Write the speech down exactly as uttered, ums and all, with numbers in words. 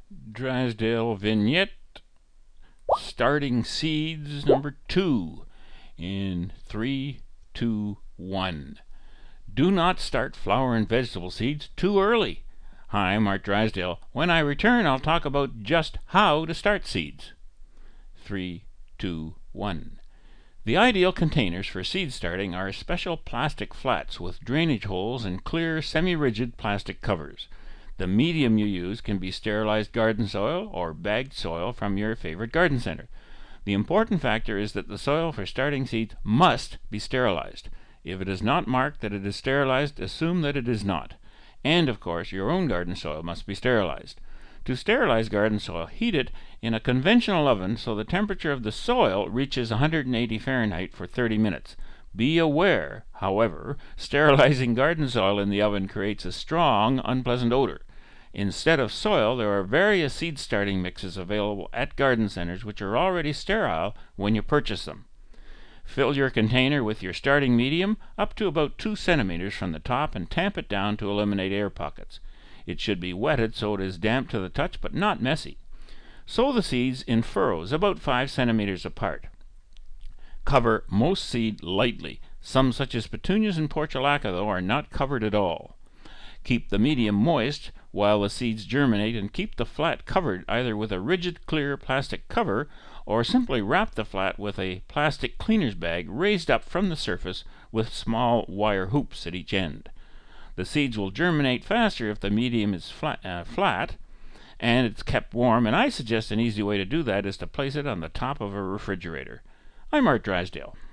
Drysdale vignette, starting seeds number two, in three, two, one. Do not start flower and vegetable seeds too early. Hi, I'm Art Drysdale. When I return, I'll talk about just how to start seeds. three, two, one. The ideal containers for seed starting are special plastic flats with drainage holes and clear, semi-rigid plastic covers. The medium you use can be sterilized garden soil or bagged soil from your favorite garden center. The important factor is that the soil for starting seeds must be sterilized. If it is not marked that it is sterilized, assume that it is not. And, of course, your own garden soil must be sterilized. To sterilize garden soil, heat it in a conventional oven so the temperature of the soil reaches one hundred eighty Fahrenheit for thirty minutes. Be aware, however, sterilizing garden soil in the oven creates a strong, unpleasant odor. Instead of soil, there are various seed starting mixes available at garden centers which are already sterile when you purchase them. Fill your container with your starting medium up to about two centimeters from the top and tamp it down to eliminate air pockets. It should be wetted so it is damp to the touch but not messy. Sow the seeds in furrows about five centimeters apart. Cover most seed lightly. Some, such as petunias and portulaca, though, are not covered at all. Keep the medium moist while the seeds germinate, and keep the flat covered either with a rigid clear plastic cover or simply wrap the flat with a plastic cleaner's bag raised up from the surface with small wire hoops at each end. The seeds will germinate faster if the medium is flat, uh, flat and it's kept warm, and I suggest an easy way to do that is to place it on the top of a refrigerator. I'm Art Drysdale.